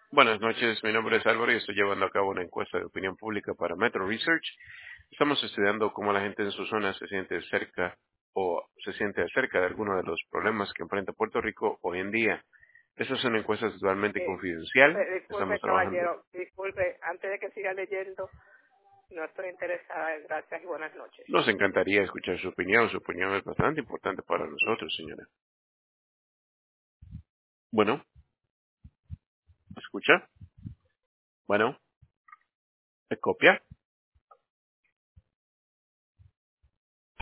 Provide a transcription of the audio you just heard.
Buenas noches, mi nombre es Álvaro y estoy llevando a cabo una encuesta de opinión pública para Metro Research. Estamos estudiando cómo la gente en su zona se siente cerca o se siente acerca de algunos de los problemas que enfrenta Puerto Rico hoy en día. Esta es una encuesta totalmente confidencial. Estamos Disculpe, trabajando. caballero, disculpe, antes de que siga leyendo, no estoy interesada. Gracias y buenas noches. Nos encantaría escuchar su opinión. Su opinión es bastante importante para nosotros, señora. Bueno, ¿me escucha? Bueno, ¿me copia?